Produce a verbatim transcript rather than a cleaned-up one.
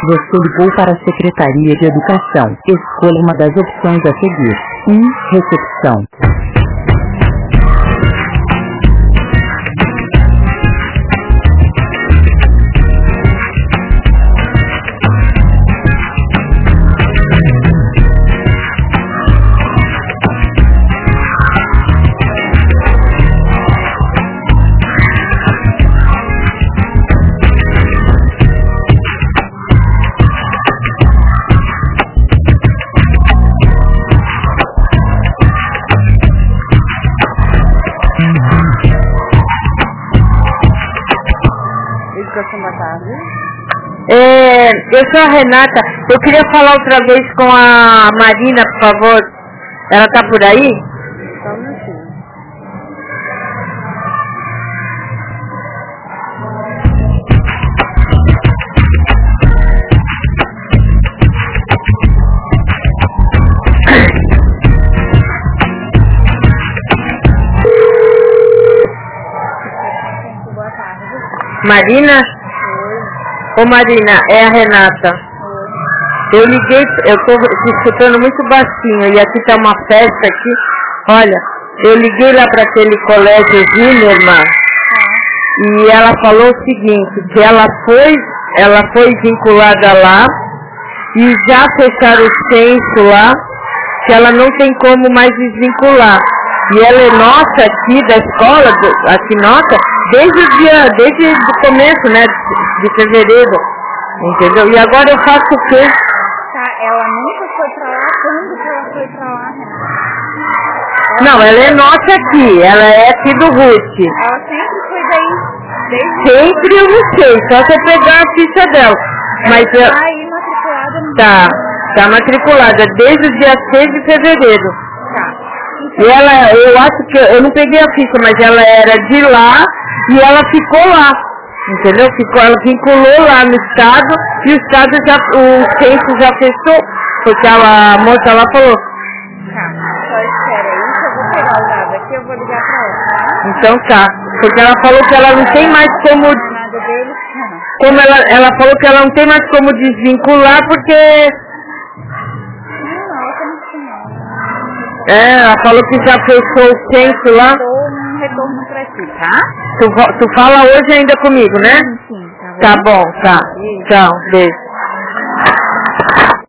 Você ligou para a Secretaria de Educação. Escolha uma das opções a seguir. um. Recepção. É, eu sou a Renata, eu queria falar outra vez com a Marina, por favor. Ela tá por aí? Só um minutinho. Marina? Ô Marina, é a Renata. Eu liguei, eu tô te escutando muito baixinho e aqui tá uma festa aqui. Olha, eu liguei lá para aquele colégio Zimmermann e ela falou o seguinte, que ela foi, ela foi vinculada lá e já fecharam o censo lá, que ela não tem como mais desvincular. E ela é nossa aqui da escola, aqui nossa, desde o dia, desde o começo, né, de fevereiro, entendeu? E agora eu faço o quê? Tá, ela nunca foi pra lá, quando que ela foi pra lá, né? Ela não, ela é nossa aqui, ela é aqui do Ruth. Ela sempre foi daí, desde... Sempre eu não sei, só você pegar a ficha dela. Ela Mas tá eu... aí matriculada no... Tá, tá matriculada desde o dia seis de fevereiro. Tá. E ela, eu acho que, eu não peguei a ficha, mas ela era de lá e ela ficou lá, entendeu? Ficou, ela vinculou lá no estado e o estado já, o censo já fechou, porque a moça lá falou. Tá, só espera aí que eu vou pegar o dado aqui, eu vou ligar pra ela, tá? Então tá, porque ela falou que ela não tem mais como, nada deles, não. como ela, ela falou que ela não tem mais como desvincular porque... É, ela falou que já fechou o censo lá. Eu dou um retorno pra ti, tá? Tu, tu fala hoje ainda comigo, né? Sim, sim. Tá bom, tá bom, tá. Tchau, beijo.